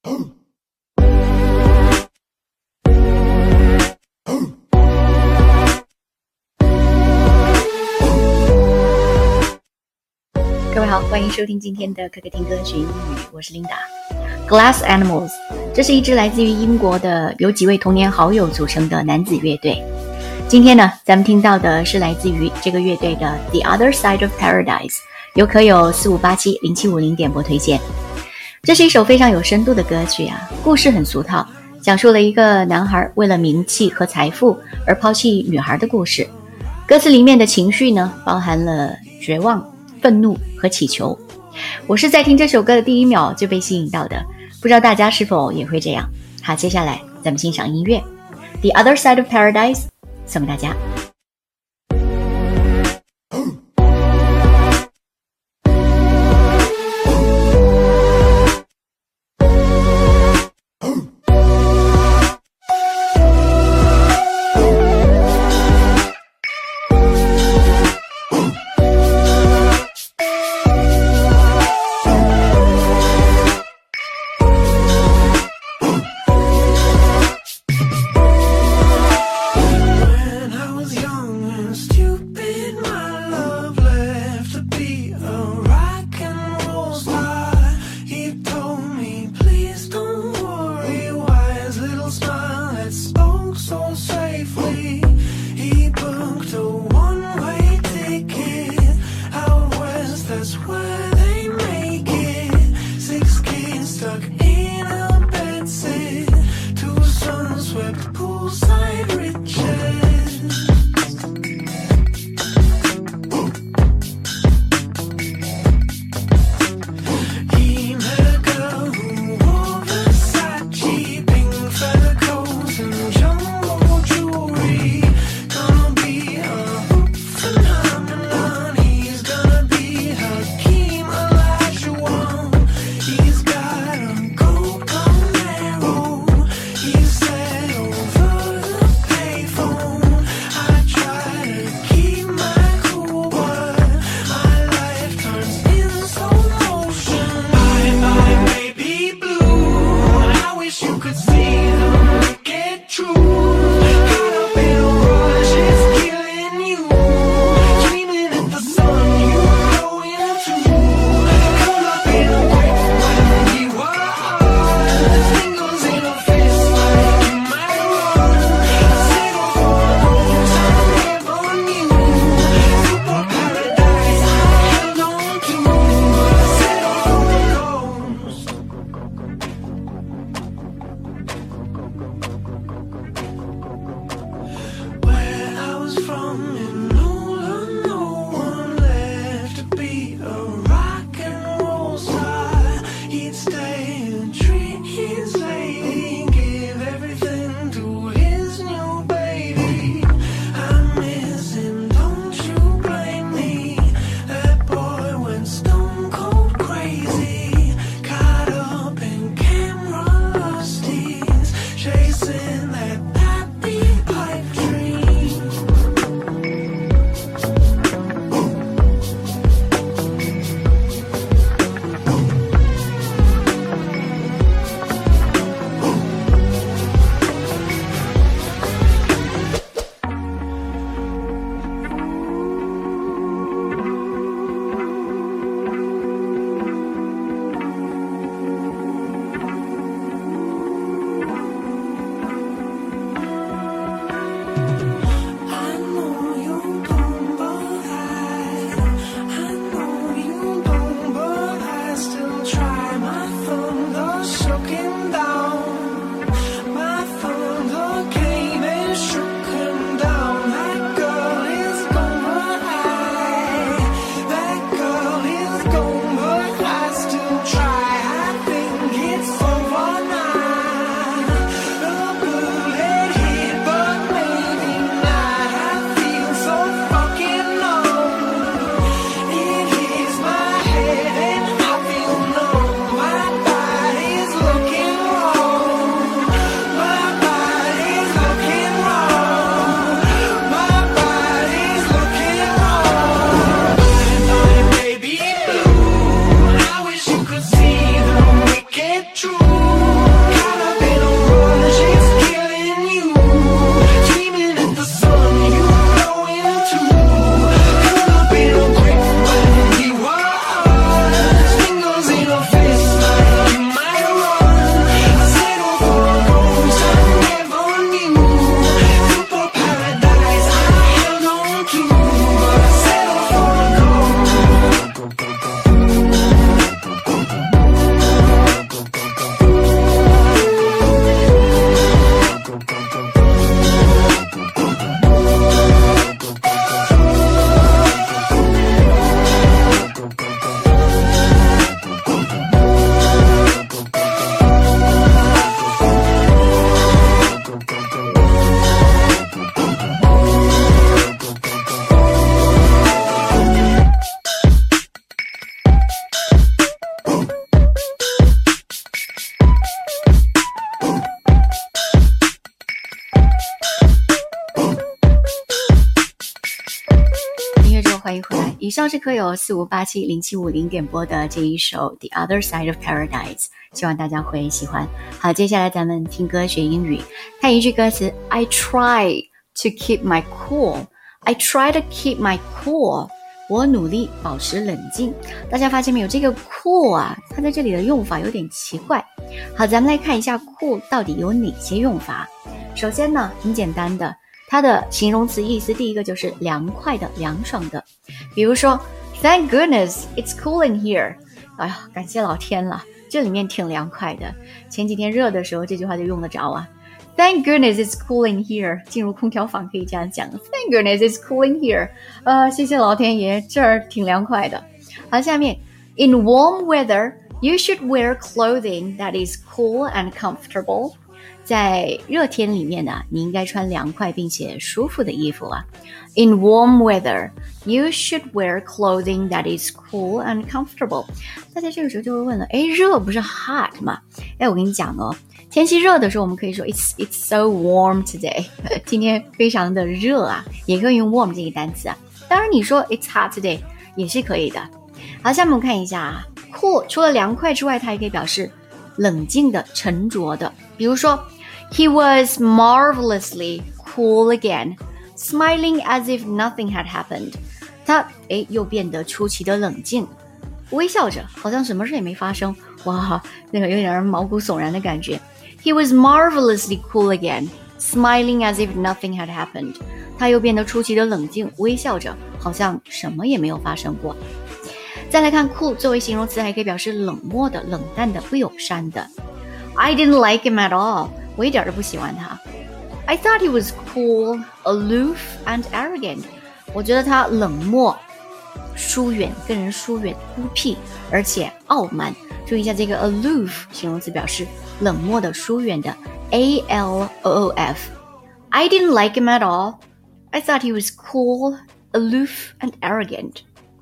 各位好，欢迎收听今天的可可听歌学英语，我是 Linda。Glass Animals， 这是一支来自于英国的由几位童年好友组成的男子乐队。今天呢，咱们听到的是来自于这个乐队的 The Other Side of Paradise， 由可有45870750点播推荐。这是一首非常有深度的歌曲啊，故事很俗套，讲述了一个男孩为了名气和财富而抛弃女孩的故事。歌词里面的情绪呢，包含了绝望、愤怒和祈求。我是在听这首歌的第一秒就被吸引到的，不知道大家是否也会这样。好，接下来咱们欣赏音乐 The Other Side of Paradise， 送给大家。 以上是科友45870750点播的这一首 The Other Side of Paradise， 希望大家会喜欢。好，接下来咱们听歌学英语，看一句歌词 I try to keep my cool， I try to keep my cool， 我努力保持冷静。大家发现没有，这个 cool 啊，它在这里的用法有点奇怪。好，咱们来看一下 cool 到底有哪些用法。首先呢，很简单的，它的形容词意思第一个就是凉快的、凉爽的。比如说 Thank goodness it's cool in here， 哎呀，感谢老天了，这里面挺凉快的。前几天热的时候这句话就用得着啊。Thank goodness it's cool in here， 进入空调房可以这样讲， Thank goodness it's cool in here， 谢谢老天爷，这儿挺凉快的。好，下面 In warm weather you should wear clothing that is cool and comfortable，在热天里面呢，你应该穿凉快并且舒服的衣服啊。In warm weather, you should wear clothing that is cool and comfortable。大家这个时候就会问了，热不是 hot 吗？我跟你讲哦，天气热的时候，我们可以说 It's so warm today， 今天非常的热啊，也可以用 warm 这个单词啊。当然你说 It's hot today 也是可以的。好，下面我们看一下啊，cool 除了凉快之外，它也可以表示冷静的、沉着的。比如说He was marvelously cool again, smiling as if nothing had happened. 他又变得出奇的冷静，微笑着，好像什么事也没发生。哇，那个有点毛骨悚然的感觉。He was marvelously cool again, smiling as if nothing had happened. 他又变得出奇的冷静，微笑着，好像什么也没有发生过。再来看 cool 作为形容词，还可以表示冷漠的、冷淡的、不友善的。I didn't like him at all.我一点都不喜欢他。I thought he was cool, aloof, and arrogant. 我觉得他冷漠、疏远，跟人疏远、孤僻，而且傲慢。注意一下这个 aloof 形容词表示冷漠的、疏远的 aloof。I didn't like him at all. I thought he was cool, aloof, and arrogant.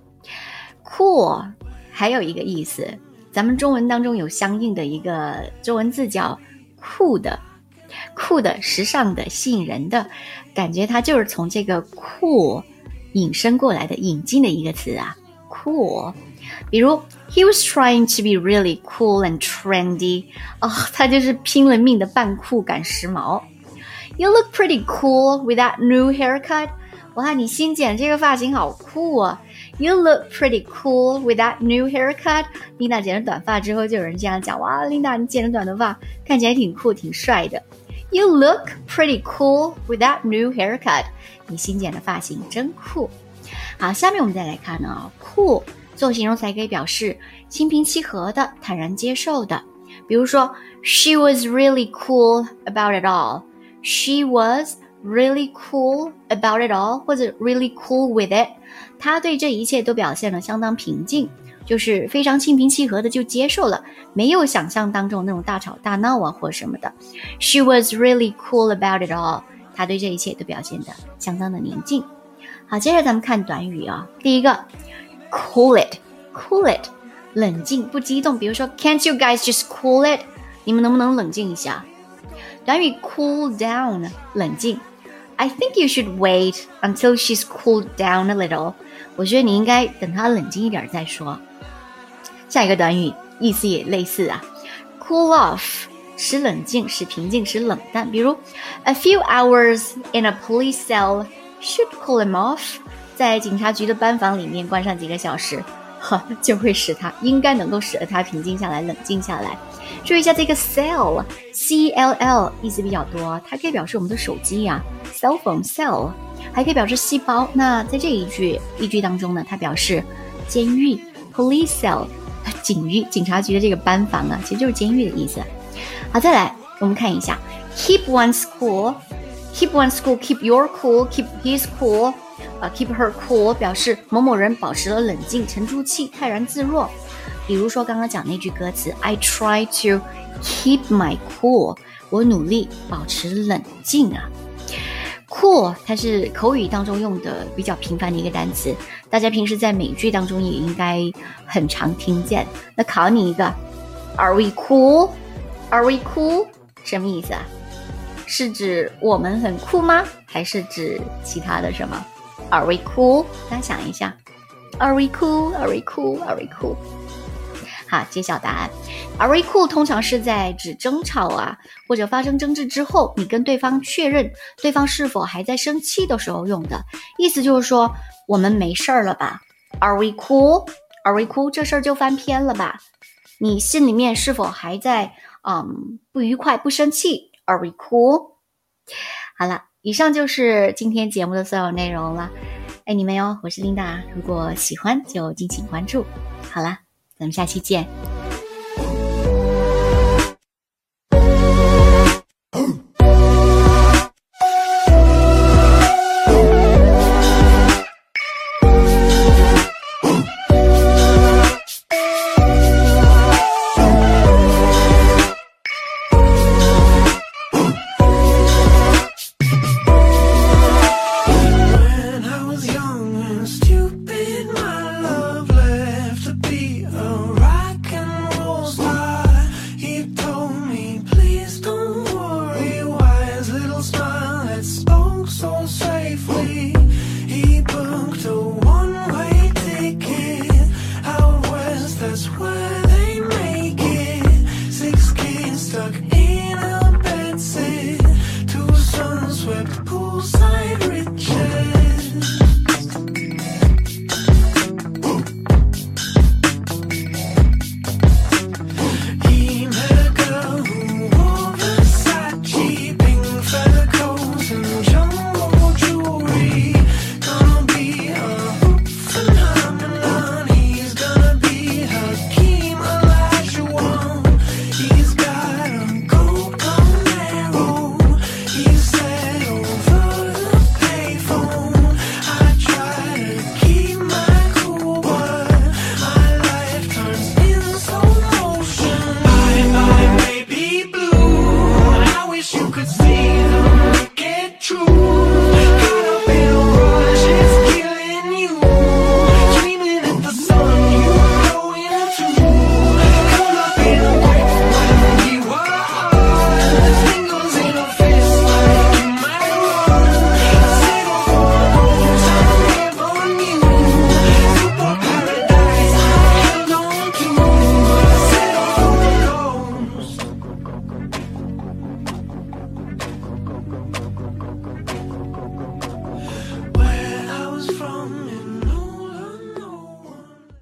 Cool 还有一个意思，咱们中文当中有相应的一个中文字叫酷的，时尚的，吸引人的，感觉它就是从这个酷引申过来的，引进的一个词啊，酷。比如 He was trying to be really cool and trendy， 他就是拼了命的扮酷赶时髦。You look pretty cool with that new haircut， 哇，你新剪这个发型好酷啊。You look pretty cool with that new haircut。 琳达剪了短发之后，就有人这样讲，哇，琳达你剪了短头发，看起来挺酷挺帅的。You look pretty cool with that new haircut。 你新剪的发型真酷。好，下面我们再来看呢，酷做形容词还可以表示心平气和的、坦然接受的。比如说 She was really cool about it all。 She was really cool about it all， 或者 really cool with it。他对这一切都表现得相当平静，就是非常心平气和的就接受了，没有想象当中那种大吵大闹啊或什么的。She was really cool about it all， 他对这一切都表现得相当的宁静。好，接着咱们看短语啊，第一个 cool it， 冷静不激动。比如说 Can't you guys just cool it， 你们能不能冷静一下。短语 cool down， 冷静。I think you should wait until she's cooled down a little。 我觉得你应该等她冷静一点再说。下一个短语意思也类似啊 ，cool off 使冷静、使平静、使冷淡。比如 A few hours in a police cell should cool him off。 在警察局的班房里面关上几个小时，就会应该能够使得他平静下来、冷静下来。注意一下这个 cell C-L-L 意思比较多，它可以表示我们的手机啊 cell phone cell， 还可以表示细胞。那在这一句当中呢，它表示监狱 police cell， 警察局的这个班房啊，其实就是监狱的意思。好，再来我们看一下 keep one's cool keep your cool keep his cool keep her cool 表示某某人保持了冷静、沉住气、泰然自若。比如说刚刚讲那句歌词 I try to keep my cool， 我努力保持冷静啊。cool 它是口语当中用的比较频繁的一个单词，大家平时在美剧当中也应该很常听见。那考你一个 Are we cool？ Are we cool？ 什么意思啊？是指我们很酷吗？还是指其他的什么？ Are we cool？ 大家想一下。 ？Are we cool? Are we cool? Are we cool? 好，揭晓答案。Are we cool 通常是在指争吵或者发生争执之后，你跟对方确认对方是否还在生气的时候用的，意思就是说我们没事儿了吧？ Are we cool? Are we cool? 这事儿就翻篇了吧？你心里面是否还在不愉快不生气？ Are we cool? 好了，以上就是今天节目的所有内容了。爱你们哟，我是琳达，如果喜欢就敬请关注。好了，咱们下期见。